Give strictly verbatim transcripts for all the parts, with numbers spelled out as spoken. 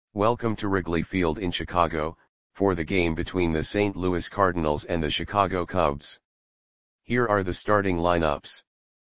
Welcome to Wrigley Field in Chicago, for the game between the Saint Louis Cardinals and the Chicago Cubs. Here are the starting lineups.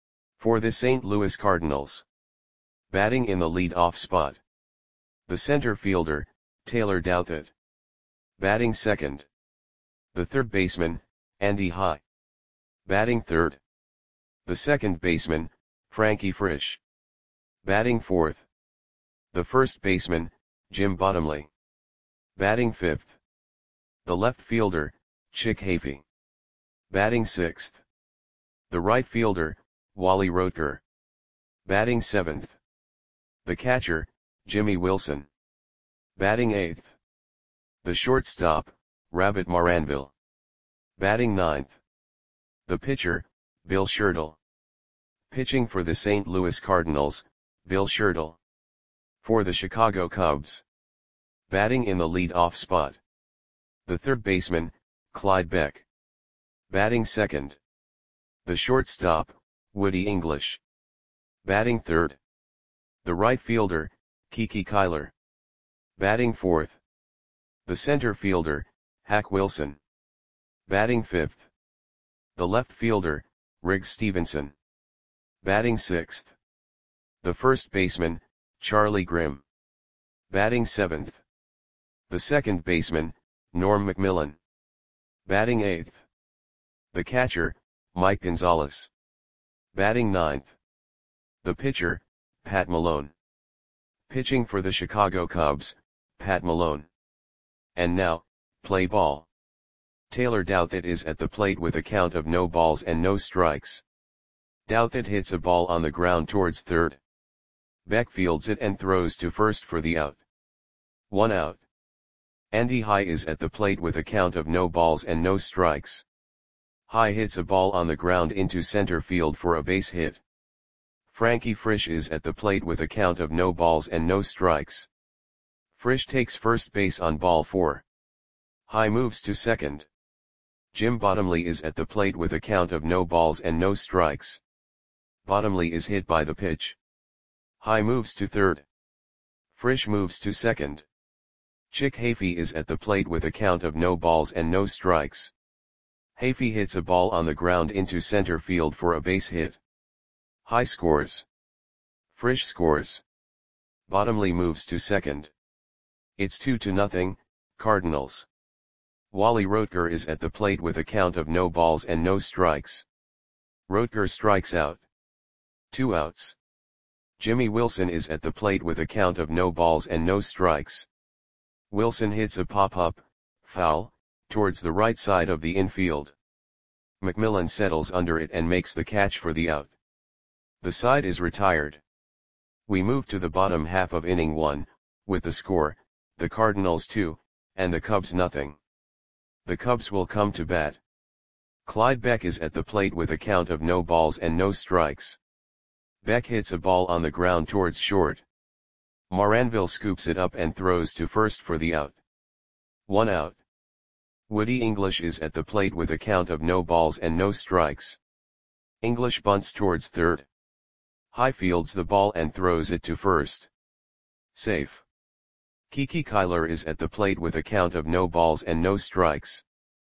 For the Saint Louis Cardinals. Batting in the lead-off spot. The center fielder, Taylor Douthit. Batting second. The third baseman, Andy High. Batting third. The second baseman, Frankie Frisch. Batting fourth. The first baseman, Jim Bottomley. Batting fifth. The left fielder, Chick Hafey. Batting sixth. The right fielder, Wally Rotker. Batting seventh. The catcher, Jimmy Wilson. Batting eighth. The shortstop, Rabbit Maranville. Batting ninth. The pitcher, Bill Shirtle. Pitching for the Saint Louis Cardinals, Bill Shirtle. For the Chicago Cubs. Batting in the lead-off spot. The third baseman, Clyde Beck. Batting second. The shortstop, Woody English. Batting third. The right fielder, Kiki Kyler. Batting fourth. The center fielder, Hack Wilson. Batting fifth. The left fielder, Riggs Stevenson. Batting sixth. The first baseman, Charlie Grimm. Batting seventh. The second baseman, Norm McMillan. Batting eighth. The catcher, Mike Gonzalez. Batting ninth. The pitcher, Pat Malone. Pitching for the Chicago Cubs, Pat Malone. And now, play ball. Taylor Douthit is at the plate with a count of no balls and no strikes. Douthit hits a ball on the ground towards third. Beck fields it and throws to first for the out. One out. Andy High is at the plate with a count of no balls and no strikes. High hits a ball on the ground into center field for a base hit. Frankie Frisch is at the plate with a count of no balls and no strikes. Frisch takes first base on ball four. High moves to second. Jim Bottomley is at the plate with a count of no balls and no strikes. Bottomley is hit by the pitch. High moves to third. Frisch moves to second. Chick Hafey is at the plate with a count of no balls and no strikes. Hafey hits a ball on the ground into center field for a base hit. High scores. Frisch scores. Bottomley moves to second. It's two to nothing, Cardinals. Wally Rotker is at the plate with a count of no balls and no strikes. Rotker strikes out. Two outs. Jimmy Wilson is at the plate with a count of no balls and no strikes. Wilson hits a pop-up, foul, towards the right side of the infield. McMillan settles under it and makes the catch for the out. The side is retired. We move to the bottom half of inning one, with the score, the Cardinals two, and the Cubs nothing. The Cubs will come to bat. Clyde Beck is at the plate with a count of no balls and no strikes. Beck hits a ball on the ground towards short. Maranville scoops it up and throws to first for the out. One out. Woody English is at the plate with a count of no balls and no strikes. English bunts towards third. High fields the ball and throws it to first. Safe. Kiki Kyler is at the plate with a count of no balls and no strikes.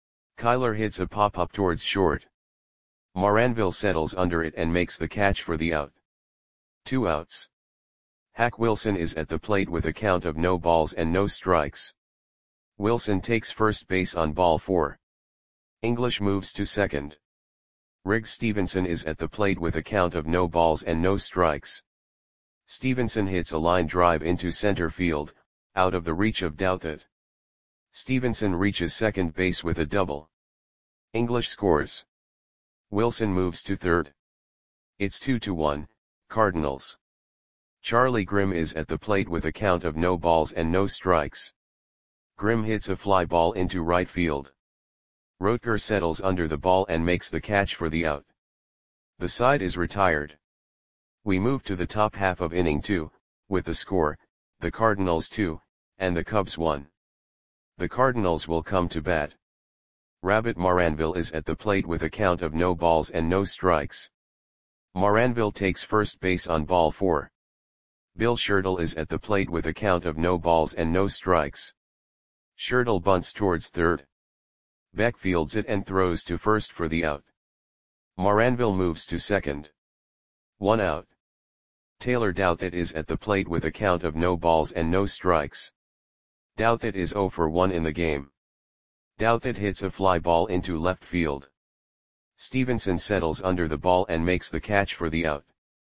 Kyler hits a pop-up towards short. Maranville settles under it and makes the catch for the out. Two outs. Hack Wilson is at the plate with a count of no balls and no strikes. Wilson takes first base on ball four. English moves to second. Riggs Stevenson is at the plate with a count of no balls and no strikes. Stevenson hits a line drive into center field, out of the reach of Douthit. Stevenson reaches second base with a double. English scores. Wilson moves to third. It's two to one, Cardinals. Charlie Grimm is at the plate with a count of no balls and no strikes. Grimm hits a fly ball into right field. Rotker settles under the ball and makes the catch for the out. The side is retired. We move to the top half of inning two, with the score, the Cardinals two, and the Cubs one. The Cardinals will come to bat. Rabbit Maranville is at the plate with a count of no balls and no strikes. Maranville takes first base on ball four. Bill Schertle is at the plate with a count of no balls and no strikes. Schertle bunts towards third. Beck fields it and throws to first for the out. Moranville moves to second. One out. Taylor Douthit is at the plate with a count of no balls and no strikes. Douthit is oh for one in the game. Douthit hits a fly ball into left field. Stevenson settles under the ball and makes the catch for the out.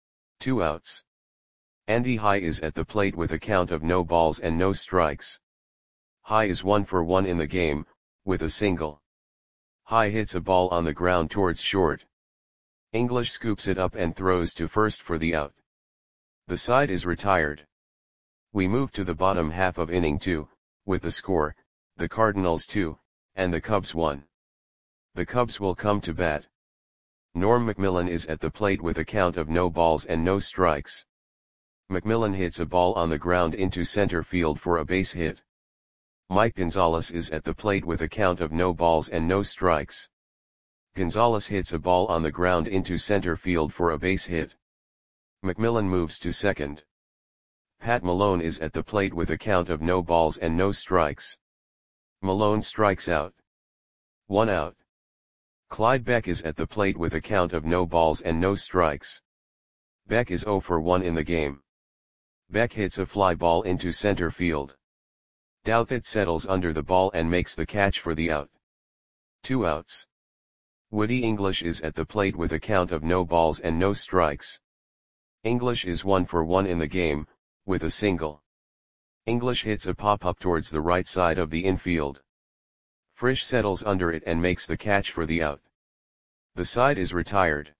Two outs. Andy High is at the plate with a count of no balls and no strikes. High is one for one in the game, with a single. High hits a ball on the ground towards short. English scoops it up and throws to first for the out. The side is retired. We move to the bottom half of inning two, with the score, the Cardinals two, and the Cubs one. The Cubs will come to bat. Norm Macmillan is at the plate with a count of no balls and no strikes. Macmillan hits a ball on the ground into center field for a base hit. Mike Gonzalez is at the plate with a count of no balls and no strikes. Gonzalez hits a ball on the ground into center field for a base hit. Macmillan moves to second. Pat Malone is at the plate with a count of no balls and no strikes. Malone strikes out. One out. Clyde Beck is at the plate with a count of no balls and no strikes. Beck is oh for one in the game. Beck hits a fly ball into center field. Douthit settles under the ball and makes the catch for the out. Two outs. Woody English is at the plate with a count of no balls and no strikes. English is one for one in the game, with a single. English hits a pop-up towards the right side of the infield. Frisch settles under it and makes the catch for the out. The side is retired.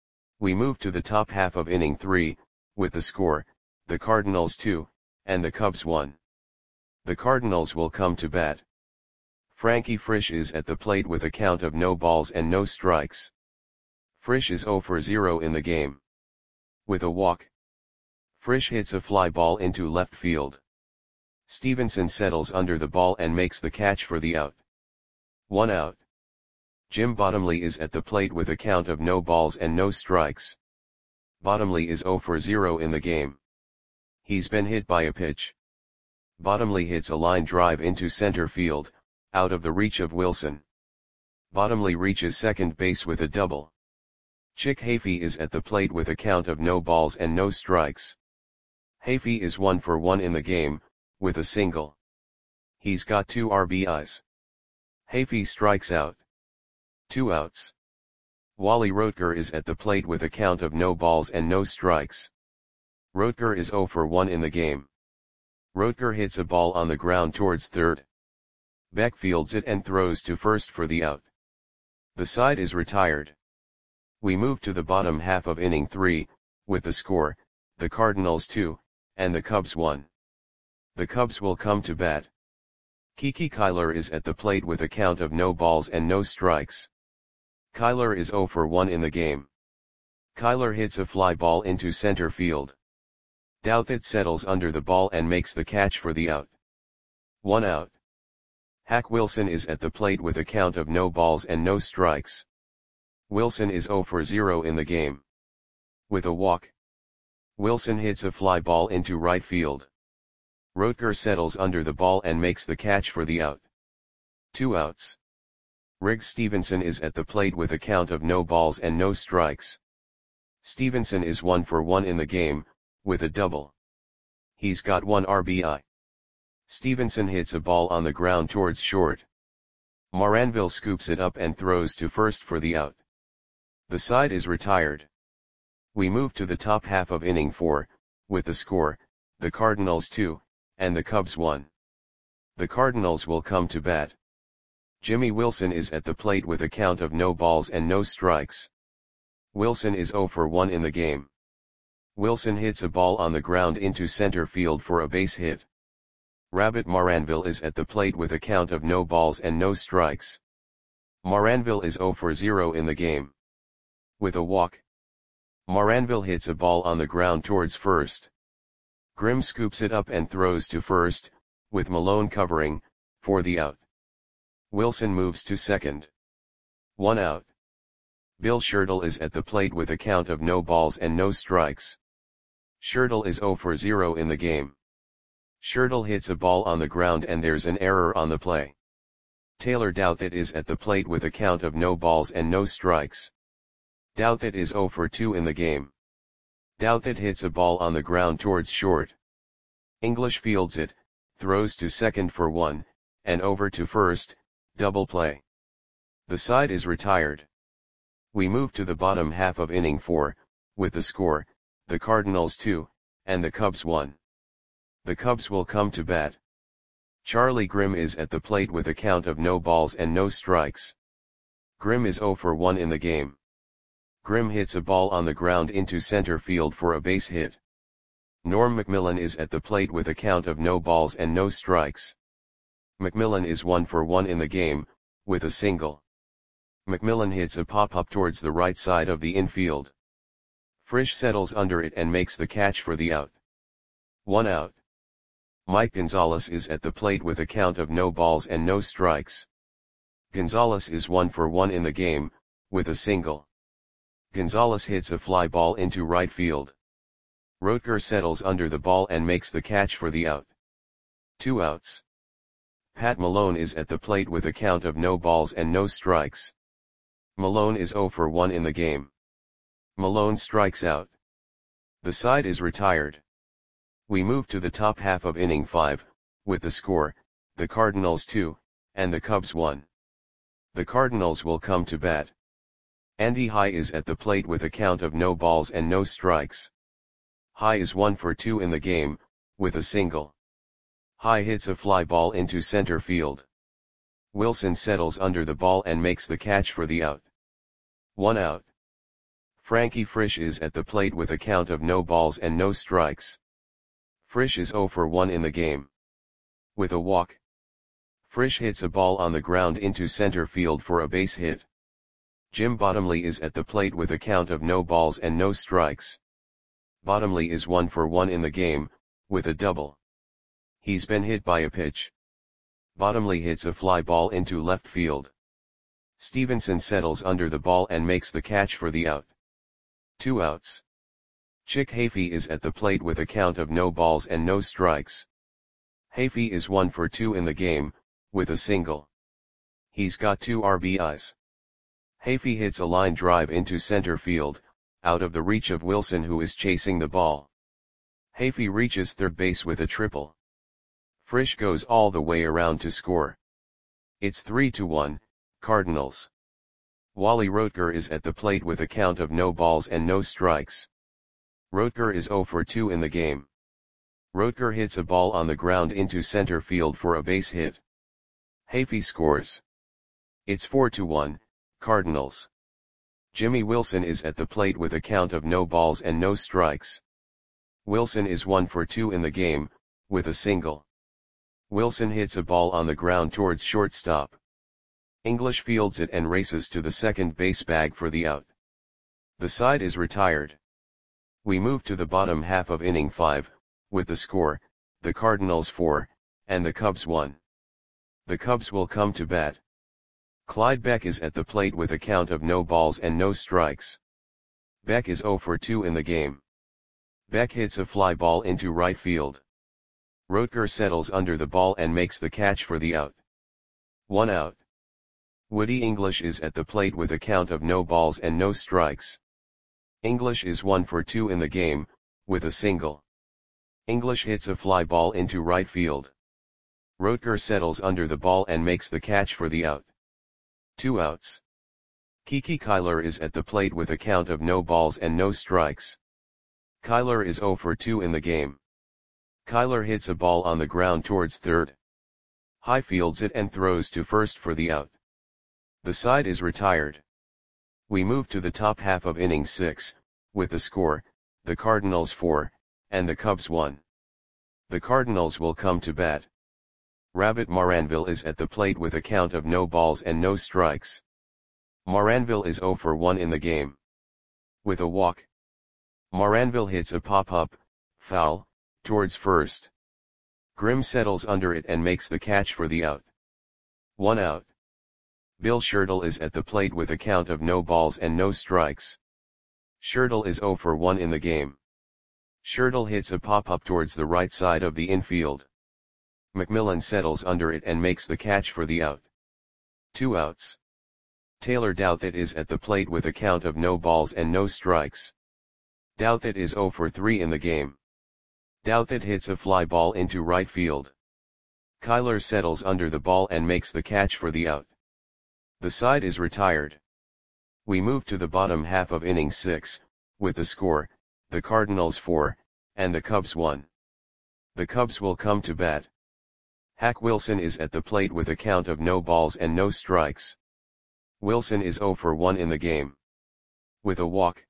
We move to the top half of inning three, with the score, the Cardinals two, and the Cubs one. The Cardinals will come to bat. Frankie Frisch is at the plate with a count of no balls and no strikes. Frisch is oh for zero in the game. With a walk. Frisch hits a fly ball into left field. Stevenson settles under the ball and makes the catch for the out. One out. Jim Bottomley is at the plate with a count of no balls and no strikes. Bottomley is oh for zero in the game. He's been hit by a pitch. Bottomley hits a line drive into center field, out of the reach of Wilson. Bottomley reaches second base with a double. Chick Hafey is at the plate with a count of no balls and no strikes. Hafey is one for one in the game, with a single. He's got two R B Is. Hafey strikes out. Two outs. Wally Roetger is at the plate with a count of no balls and no strikes. Roetger is oh for one in the game. Roetger hits a ball on the ground towards third. Beck fields it and throws to first for the out. The side is retired. We move to the bottom half of inning three, with the score, the Cardinals two, and the Cubs one. The Cubs will come to bat. Kiki Kyler is at the plate with a count of no balls and no strikes. Kyler is oh for one in the game. Kyler hits a fly ball into center field. Douthit settles under the ball and makes the catch for the out. One out. Hack Wilson is at the plate with a count of no balls and no strikes. Wilson is oh for zero in the game. With a walk. Wilson hits a fly ball into right field. Roetger settles under the ball and makes the catch for the out. Two outs. Riggs Stevenson is at the plate with a count of no balls and no strikes. Stevenson is one for one in the game, with a double. He's got one R B I. Stevenson hits a ball on the ground towards short. Moranville scoops it up and throws to first for the out. The side is retired. We move to the top half of inning four, with the score, the Cardinals two, and the Cubs one. The Cardinals will come to bat. Jimmy Wilson is at the plate with a count of no balls and no strikes. Wilson is oh for one in the game. Wilson hits a ball on the ground into center field for a base hit. Rabbit Moranville is at the plate with a count of no balls and no strikes. Moranville is oh for zero in the game. With a walk. Moranville hits a ball on the ground towards first. Grimm scoops it up and throws to first, with Malone covering, for the out. Wilson moves to second. One out. Bill Schertle is at the plate with a count of no balls and no strikes. Schertl is zero for zero in the game. Schertl hits a ball on the ground and there's an error on the play. Taylor Douthit is at the plate with a count of no balls and no strikes. Douthit is zero for two in the game. Douthit hits a ball on the ground towards short. English fields it, throws to second for one, and over to first, double play. The side is retired. We move to the bottom half of inning four, with the score, the Cardinals two, and the Cubs one. The Cubs will come to bat. Charlie Grimm is at the plate with a count of no balls and no strikes. Grimm is zero for one in the game. Grimm hits a ball on the ground into center field for a base hit. Norm Macmillan is at the plate with a count of no balls and no strikes. Macmillan is one for one in the game, with a single. Macmillan hits a pop-up towards the right side of the infield. Frisch settles under it and makes the catch for the out. One out. Mike Gonzalez is at the plate with a count of no balls and no strikes. Gonzalez is one for one in the game, with a single. Gonzalez hits a fly ball into right field. Rotker settles under the ball and makes the catch for the out. Two outs. Pat Malone is at the plate with a count of no balls and no strikes. Malone is zero for one in the game. Malone strikes out. The side is retired. We move to the top half of inning five, with the score, the Cardinals two, and the Cubs one. The Cardinals will come to bat. Andy High is at the plate with a count of no balls and no strikes. High is one for two in the game, with a single. High hits a fly ball into center field. Wilson settles under the ball and makes the catch for the out. One out. Frankie Frisch is at the plate with a count of no balls and no strikes. Frisch is zero for one in the game. With a walk. Frisch hits a ball on the ground into center field for a base hit. Jim Bottomley is at the plate with a count of no balls and no strikes. Bottomley is one for one in the game, with a double. He's been hit by a pitch. Bottomley hits a fly ball into left field. Stevenson settles under the ball and makes the catch for the out. Two outs. Chick Hafey is at the plate with a count of no balls and no strikes. Hafey is one for two in the game, with a single. He's got two R B Is. Hafey hits a line drive into center field, out of the reach of Wilson who is chasing the ball. Hafey reaches third base with a triple. Frisch goes all the way around to score. It's three to one, Cardinals. Wally Rotker is at the plate with a count of no balls and no strikes. Rotker is zero for two in the game. Rotker hits a ball on the ground into center field for a base hit. Hafey scores. It's four to one, Cardinals. Jimmy Wilson is at the plate with a count of no balls and no strikes. Wilson is one for two in the game, with a single. Wilson hits a ball on the ground towards shortstop. English fields it and races to the second base bag for the out. The side is retired. We move to the bottom half of inning five, with the score, the Cardinals four, and the Cubs one. The Cubs will come to bat. Clyde Beck is at the plate with a count of no balls and no strikes. Beck is zero for two in the game. Beck hits a fly ball into right field. Rotker settles under the ball and makes the catch for the out. One out. Woody English is at the plate with a count of no balls and no strikes. English is one for two in the game, with a single. English hits a fly ball into right field. Rotker settles under the ball and makes the catch for the out. Two outs. Kiki Kyler is at the plate with a count of no balls and no strikes. Kyler is zero for two in the game. Kyler hits a ball on the ground towards third. High fields it and throws to first for the out. The side is retired. We move to the top half of inning six, with the score, the Cardinals four, and the Cubs one. The Cardinals will come to bat. Rabbit Maranville is at the plate with a count of no balls and no strikes. Maranville is zero for one in the game. With a walk. Maranville hits a pop-up, foul, towards first. Grimm settles under it and makes the catch for the out. One out. Bill Schertl is at the plate with a count of no balls and no strikes. Schertl is zero for one in the game. Schertl hits a pop-up towards the right side of the infield. McMillan settles under it and makes the catch for the out. Two outs. Taylor Douthit is at the plate with a count of no balls and no strikes. Douthit is zero for three in the game. Douthit hits a fly ball into right field. Kyler settles under the ball and makes the catch for the out. The side is retired. We move to the bottom half of inning six, with the score, the Cardinals four, and the Cubs one. The Cubs will come to bat. Hack Wilson is at the plate with a count of no balls and no strikes. Wilson is zero for one in the game. With a walk,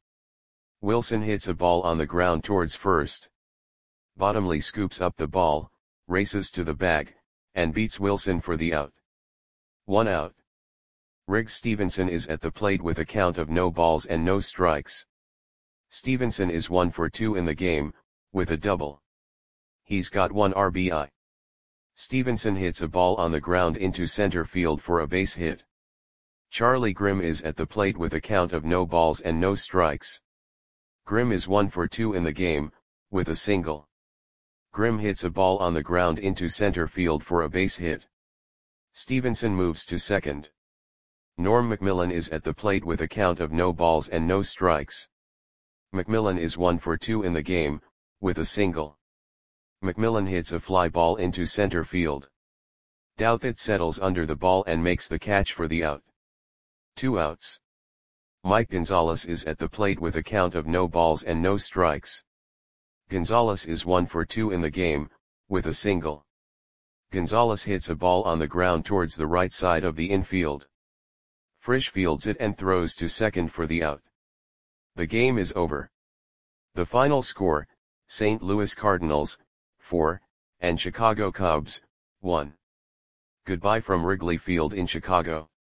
Wilson hits a ball on the ground towards first. Bottomley scoops up the ball, races to the bag, and beats Wilson for the out. One out. Riggs Stevenson is at the plate with a count of no balls and no strikes. Stevenson is one for two in the game, with a double. He's got one R B I. Stevenson hits a ball on the ground into center field for a base hit. Charlie Grimm is at the plate with a count of no balls and no strikes. Grimm is one for two in the game, with a single. Grimm hits a ball on the ground into center field for a base hit. Stevenson moves to second. Norm McMillan is at the plate with a count of no balls and no strikes. McMillan is one for two in the game, with a single. McMillan hits a fly ball into center field. Douthit settles under the ball and makes the catch for the out. Two outs. Mike Gonzalez is at the plate with a count of no balls and no strikes. Gonzalez is one for two in the game, with a single. Gonzalez hits a ball on the ground towards the right side of the infield. Frisch fields it and throws to second for the out. The game is over. The final score, Saint Louis Cardinals, four, and Chicago Cubs, one. Goodbye from Wrigley Field in Chicago.